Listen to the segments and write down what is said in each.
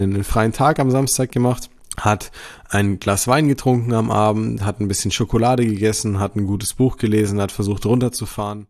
einen freien Tag am Samstag gemacht, hat ein Glas Wein getrunken am Abend, hat ein bisschen Schokolade gegessen, hat ein gutes Buch gelesen, hat versucht runterzufahren.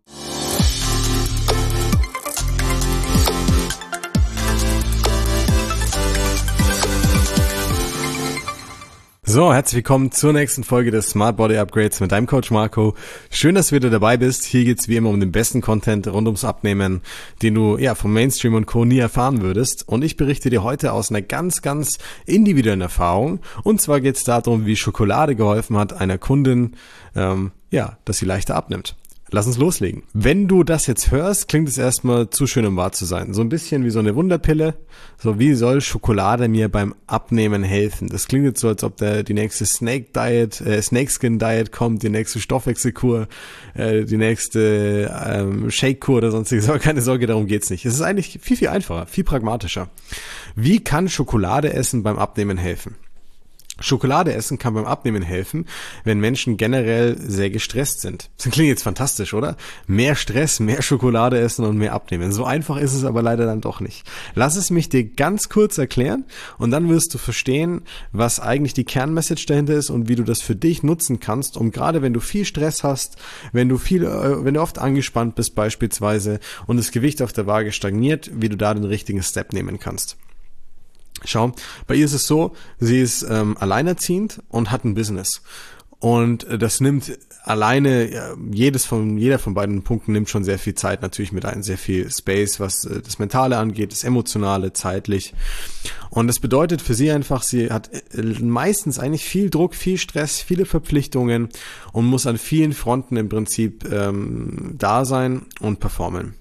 So, herzlich willkommen zur nächsten Folge des Smart Body Upgrades mit deinem Coach Marco. Schön, dass du wieder dabei bist. Hier geht's wie immer um den besten Content rund ums Abnehmen, den du vom Mainstream und Co. nie erfahren würdest. Und ich berichte dir heute aus einer ganz, ganz individuellen Erfahrung. Und zwar geht's darum, wie Schokolade geholfen hat einer Kundin, dass sie leichter abnimmt. Lass uns loslegen. Wenn du das jetzt hörst, klingt es erstmal zu schön, um wahr zu sein. So ein bisschen wie so eine Wunderpille. So, wie soll Schokolade mir beim Abnehmen helfen? Das klingt jetzt so, als ob die nächste Snakeskin Diet kommt, die nächste Stoffwechselkur, die nächste Shake-Kur oder sonstiges. Aber keine Sorge, darum geht's nicht. Es ist eigentlich viel, viel einfacher, viel pragmatischer. Wie kann Schokolade essen beim Abnehmen helfen? Schokolade essen kann beim Abnehmen helfen, wenn Menschen generell sehr gestresst sind. Das klingt jetzt fantastisch, oder? Mehr Stress, mehr Schokolade essen und mehr abnehmen. So einfach ist es aber leider dann doch nicht. Lass es mich dir ganz kurz erklären und dann wirst du verstehen, was eigentlich die Kernmessage dahinter ist und wie du das für dich nutzen kannst, um gerade wenn du viel Stress hast, wenn du oft angespannt bist beispielsweise und das Gewicht auf der Waage stagniert, wie du da den richtigen Step nehmen kannst. Schau, bei ihr ist es so, sie ist alleinerziehend und hat ein Business. Und das nimmt alleine, jeder von beiden Punkten nimmt schon sehr viel Zeit natürlich mit ein, sehr viel Space, was das Mentale angeht, das Emotionale, zeitlich. Und das bedeutet für sie einfach, sie hat meistens eigentlich viel Druck, viel Stress, viele Verpflichtungen und muss an vielen Fronten im Prinzip da sein und performen.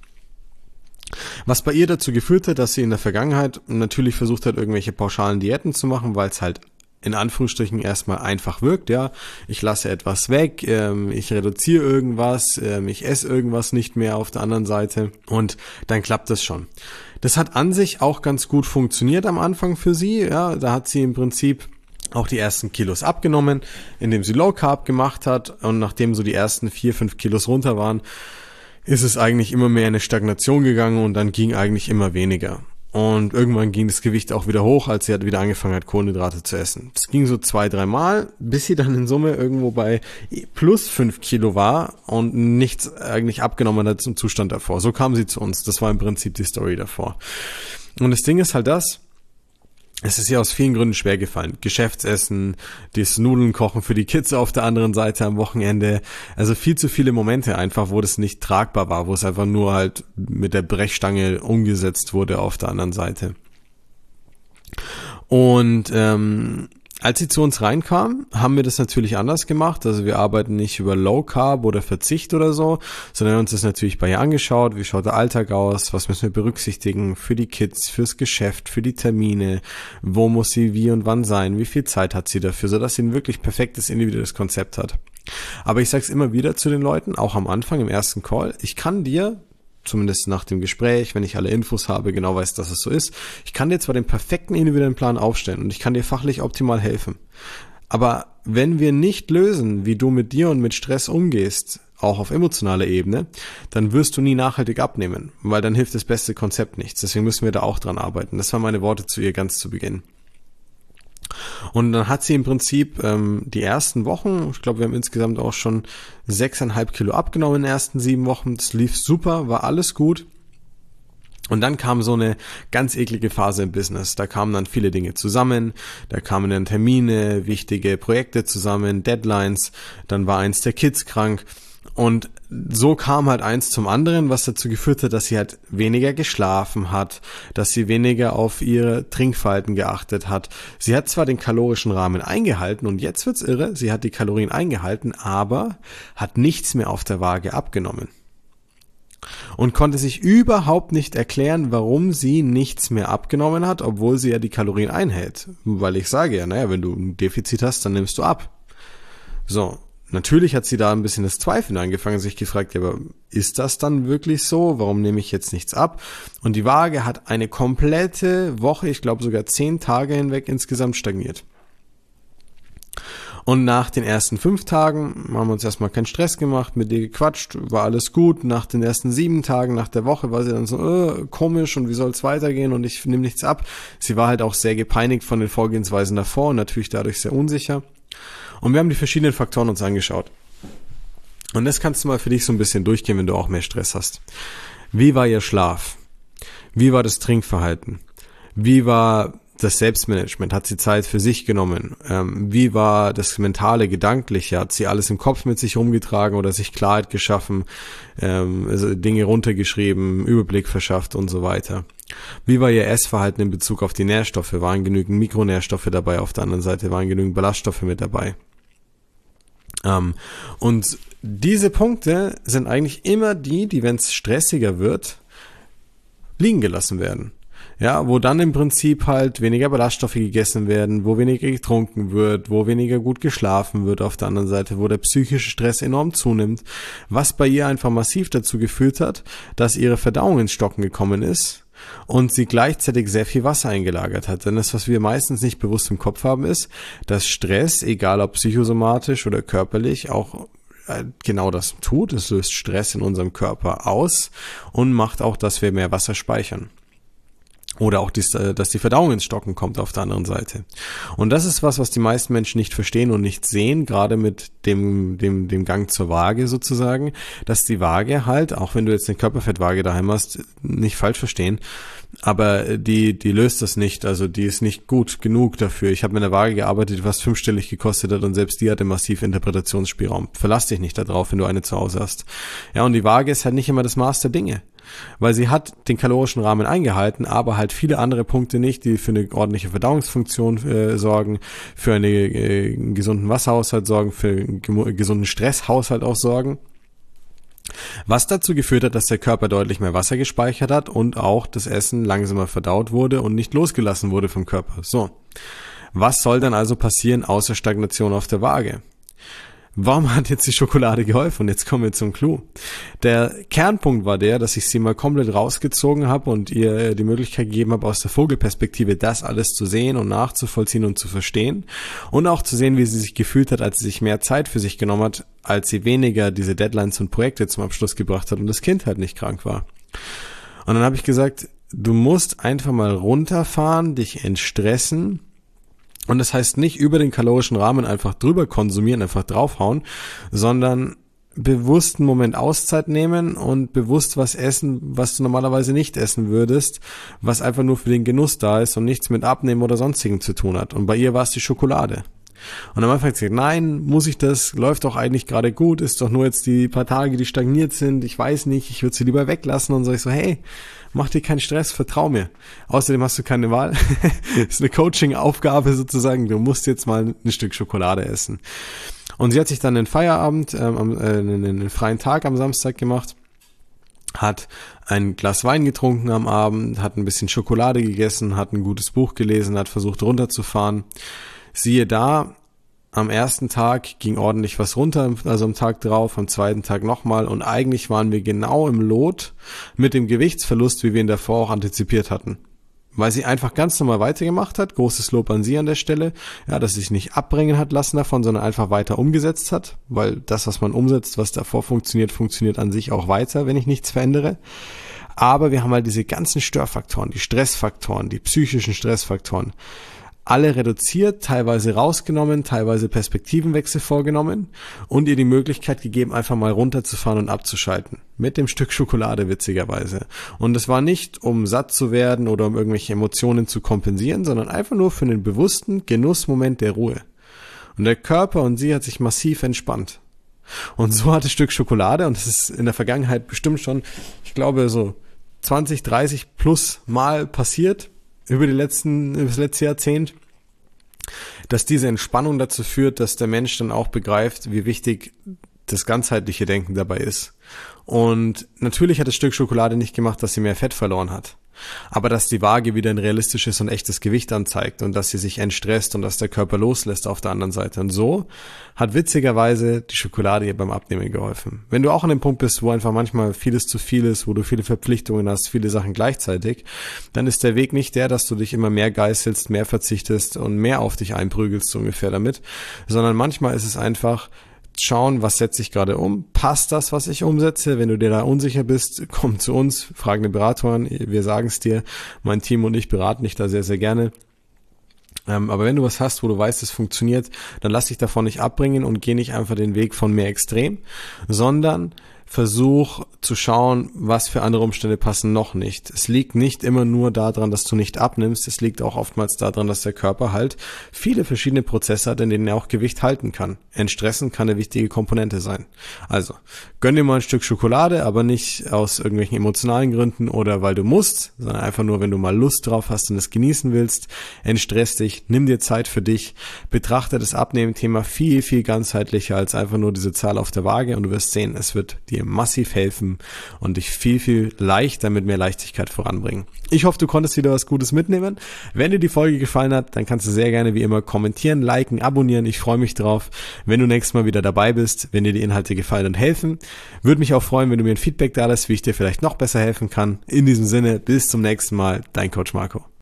Was bei ihr dazu geführt hat, dass sie in der Vergangenheit natürlich versucht hat, irgendwelche pauschalen Diäten zu machen, weil es halt in Anführungsstrichen erstmal einfach wirkt, ja. Ich lasse etwas weg, ich reduziere irgendwas, ich esse irgendwas nicht mehr auf der anderen Seite und dann klappt das schon. Das hat an sich auch ganz gut funktioniert am Anfang für sie, ja. Da hat sie im Prinzip auch die ersten Kilos abgenommen, indem sie Low Carb gemacht hat und nachdem so die ersten 4-5 Kilos runter waren, ist es eigentlich immer mehr in eine Stagnation gegangen und dann ging eigentlich immer weniger. Und irgendwann ging das Gewicht auch wieder hoch, als sie halt wieder angefangen hat, Kohlenhydrate zu essen. Das ging so 2-3 Mal, bis sie dann in Summe irgendwo bei plus 5 Kilo war und nichts eigentlich abgenommen hat zum Zustand davor. So kam sie zu uns. Das war im Prinzip die Story davor. Und das Ding ist halt es ist ihr aus vielen Gründen schwer gefallen. Geschäftsessen, das Nudeln kochen für die Kids auf der anderen Seite am Wochenende. Also viel zu viele Momente einfach, wo das nicht tragbar war, wo es einfach nur halt mit der Brechstange umgesetzt wurde auf der anderen Seite. Und als sie zu uns reinkam, haben wir das natürlich anders gemacht. Also wir arbeiten nicht über Low Carb oder Verzicht oder so, sondern uns das natürlich bei ihr angeschaut. Wie schaut der Alltag aus? Was müssen wir berücksichtigen für die Kids, fürs Geschäft, für die Termine? Wo muss sie wie und wann sein? Wie viel Zeit hat sie dafür? Sodass sie ein wirklich perfektes individuelles Konzept hat. Aber ich sage es immer wieder zu den Leuten, auch am Anfang im ersten Call, ich kann dir, zumindest nach dem Gespräch, wenn ich alle Infos habe, genau weiß, dass es so ist. Ich kann dir zwar den perfekten individuellen Plan aufstellen und ich kann dir fachlich optimal helfen. Aber wenn wir nicht lösen, wie du mit dir und mit Stress umgehst, auch auf emotionaler Ebene, dann wirst du nie nachhaltig abnehmen, weil dann hilft das beste Konzept nichts. Deswegen müssen wir da auch dran arbeiten. Das waren meine Worte zu ihr ganz zu Beginn. Und dann hat sie im Prinzip die ersten Wochen, ich glaube, wir haben insgesamt auch schon 6,5 Kilo abgenommen in den ersten 7 Wochen. Das lief super, war alles gut. Und dann kam so eine ganz eklige Phase im Business. Da kamen dann viele Dinge zusammen, da kamen dann Termine, wichtige Projekte zusammen, Deadlines, dann war eins der Kids krank. Und so kam halt eins zum anderen, was dazu geführt hat, dass sie halt weniger geschlafen hat, dass sie weniger auf ihre Trinkverhalten geachtet hat. Sie hat zwar den kalorischen Rahmen eingehalten und jetzt wird's irre, sie hat die Kalorien eingehalten, aber hat nichts mehr auf der Waage abgenommen. Und konnte sich überhaupt nicht erklären, warum sie nichts mehr abgenommen hat, obwohl sie ja die Kalorien einhält. Weil ich sage ja, wenn du ein Defizit hast, dann nimmst du ab. So. Natürlich hat sie da ein bisschen das Zweifeln angefangen, sich gefragt, ja, aber ist das dann wirklich so? Warum nehme ich jetzt nichts ab? Und die Waage hat eine komplette Woche, ich glaube sogar 10 Tage hinweg insgesamt stagniert. Und nach den ersten 5 Tagen haben wir uns erstmal keinen Stress gemacht, mit dir gequatscht, war alles gut. Nach den ersten 7 Tagen, nach der Woche war sie dann so, komisch und wie soll es weitergehen und ich nehme nichts ab. Sie war halt auch sehr gepeinigt von den Vorgehensweisen davor und natürlich dadurch sehr unsicher. Und wir haben die verschiedenen Faktoren uns angeschaut. Und das kannst du mal für dich so ein bisschen durchgehen, wenn du auch mehr Stress hast. Wie war ihr Schlaf? Wie war das Trinkverhalten? Wie war das Selbstmanagement? Hat sie Zeit für sich genommen? Wie war das mentale, gedankliche? Hat sie alles im Kopf mit sich rumgetragen oder sich Klarheit geschaffen, also Dinge runtergeschrieben, Überblick verschafft und so weiter? Wie war ihr Essverhalten in Bezug auf die Nährstoffe? Waren genügend Mikronährstoffe dabei? Auf der anderen Seite waren genügend Ballaststoffe mit dabei? Und diese Punkte sind eigentlich immer die wenn es stressiger wird, liegen gelassen werden. Ja, wo dann im Prinzip halt weniger Ballaststoffe gegessen werden, wo weniger getrunken wird, wo weniger gut geschlafen wird auf der anderen Seite, wo der psychische Stress enorm zunimmt, was bei ihr einfach massiv dazu geführt hat, dass ihre Verdauung ins Stocken gekommen ist und sie gleichzeitig sehr viel Wasser eingelagert hat. Denn das, was wir meistens nicht bewusst im Kopf haben, ist, dass Stress, egal ob psychosomatisch oder körperlich, auch genau das tut. Es löst Stress in unserem Körper aus und macht auch, dass wir mehr Wasser speichern. Oder auch, dass die Verdauung ins Stocken kommt auf der anderen Seite. Und das ist was die meisten Menschen nicht verstehen und nicht sehen, gerade mit dem Gang zur Waage sozusagen, dass die Waage halt, auch wenn du jetzt eine Körperfettwaage daheim hast, nicht falsch verstehen, aber die löst das nicht, also die ist nicht gut genug dafür. Ich habe mit einer Waage gearbeitet, die fast 5-stellig gekostet hat und selbst die hatte massiv Interpretationsspielraum. Verlass dich nicht darauf, wenn du eine zu Hause hast. Ja, und die Waage ist halt nicht immer das Maß der Dinge. Weil sie hat den kalorischen Rahmen eingehalten, aber halt viele andere Punkte nicht, die für eine ordentliche Verdauungsfunktion sorgen, für einen gesunden Wasserhaushalt sorgen, für einen gesunden Stresshaushalt auch sorgen. Was dazu geführt hat, dass der Körper deutlich mehr Wasser gespeichert hat und auch das Essen langsamer verdaut wurde und nicht losgelassen wurde vom Körper. So, was soll dann also passieren außer Stagnation auf der Waage? Warum hat jetzt die Schokolade geholfen? Und jetzt kommen wir zum Clou. Der Kernpunkt war dass ich sie mal komplett rausgezogen habe und ihr die Möglichkeit gegeben habe, aus der Vogelperspektive das alles zu sehen und nachzuvollziehen und zu verstehen. Und auch zu sehen, wie sie sich gefühlt hat, als sie sich mehr Zeit für sich genommen hat, als sie weniger diese Deadlines und Projekte zum Abschluss gebracht hat und das Kind halt nicht krank war. Und dann habe ich gesagt, du musst einfach mal runterfahren, dich entstressen. Und das heißt nicht über den kalorischen Rahmen einfach drüber konsumieren, einfach draufhauen, sondern bewusst einen Moment Auszeit nehmen und bewusst was essen, was du normalerweise nicht essen würdest, was einfach nur für den Genuss da ist und nichts mit Abnehmen oder sonstigem zu tun hat. Und bei ihr war es die Schokolade. Und am Anfang hat sie gesagt, nein, muss ich das, läuft doch eigentlich gerade gut, ist doch nur jetzt die paar Tage, die stagniert sind, ich weiß nicht, ich würde sie lieber weglassen. Und so ich so, hey, mach dir keinen Stress, vertrau mir. Außerdem hast du keine Wahl. Ist eine Coaching-Aufgabe sozusagen, du musst jetzt mal ein Stück Schokolade essen. Und sie hat sich dann einen Feierabend, einen freien Tag am Samstag gemacht, hat ein Glas Wein getrunken am Abend, hat ein bisschen Schokolade gegessen, hat ein gutes Buch gelesen, hat versucht runterzufahren. Siehe da, am ersten Tag ging ordentlich was runter, also am Tag drauf, am zweiten Tag nochmal und eigentlich waren wir genau im Lot mit dem Gewichtsverlust, wie wir ihn davor auch antizipiert hatten. Weil sie einfach ganz normal weitergemacht hat, großes Lob an sie an der Stelle, ja, dass sie sich nicht abbringen hat lassen davon, sondern einfach weiter umgesetzt hat, weil das, was man umsetzt, was davor funktioniert, funktioniert an sich auch weiter, wenn ich nichts verändere. Aber wir haben halt diese ganzen Störfaktoren, die Stressfaktoren, die psychischen Stressfaktoren, alle reduziert, teilweise rausgenommen, teilweise Perspektivenwechsel vorgenommen und ihr die Möglichkeit gegeben, einfach mal runterzufahren und abzuschalten. Mit dem Stück Schokolade witzigerweise. Und es war nicht, um satt zu werden oder um irgendwelche Emotionen zu kompensieren, sondern einfach nur für einen bewussten Genussmoment der Ruhe. Und der Körper und sie hat sich massiv entspannt. Und so hat das Stück Schokolade, und das ist in der Vergangenheit bestimmt schon, ich glaube, so 20, 30 plus Mal passiert, über das letzte Jahrzehnt, dass diese Entspannung dazu führt, dass der Mensch dann auch begreift, wie wichtig das ganzheitliche Denken dabei ist. Und natürlich hat das Stück Schokolade nicht gemacht, dass sie mehr Fett verloren hat. aber dass die Waage wieder ein realistisches und echtes Gewicht anzeigt und dass sie sich entstresst und dass der Körper loslässt auf der anderen Seite. Und so hat witzigerweise die Schokolade ihr beim Abnehmen geholfen. Wenn du auch an dem Punkt bist, wo einfach manchmal vieles zu viel ist, wo du viele Verpflichtungen hast, viele Sachen gleichzeitig, dann ist der Weg nicht der, dass du dich immer mehr geißelst, mehr verzichtest und mehr auf dich einprügelst, so ungefähr damit, sondern manchmal ist es einfach schauen, was setze ich gerade um, passt das, was ich umsetze? Wenn du dir da unsicher bist, komm zu uns, frag eine Beraterin, wir sagen es dir, mein Team und ich beraten dich da sehr, sehr gerne. Aber wenn du was hast, wo du weißt, es funktioniert, dann lass dich davon nicht abbringen und geh nicht einfach den Weg von mehr extrem, sondern versuch zu schauen, was für andere Umstände passen noch nicht. Es liegt nicht immer nur daran, dass du nicht abnimmst, es liegt auch oftmals daran, dass der Körper halt viele verschiedene Prozesse hat, in denen er auch Gewicht halten kann. Entstressen kann eine wichtige Komponente sein. Also, gönn dir mal ein Stück Schokolade, aber nicht aus irgendwelchen emotionalen Gründen oder weil du musst, sondern einfach nur, wenn du mal Lust drauf hast und es genießen willst. Entstress dich, nimm dir Zeit für dich, betrachte das Abnehmen-Thema viel, viel ganzheitlicher als einfach nur diese Zahl auf der Waage und du wirst sehen, es wird dir massiv helfen und dich viel, viel leichter mit mehr Leichtigkeit voranbringen. Ich hoffe, du konntest wieder was Gutes mitnehmen. Wenn dir die Folge gefallen hat, dann kannst du sehr gerne wie immer kommentieren, liken, abonnieren. Ich freue mich drauf, wenn du nächstes Mal wieder dabei bist, wenn dir die Inhalte gefallen und helfen. Würde mich auch freuen, wenn du mir ein Feedback da lässt, wie ich dir vielleicht noch besser helfen kann. In diesem Sinne, bis zum nächsten Mal, dein Coach Marco.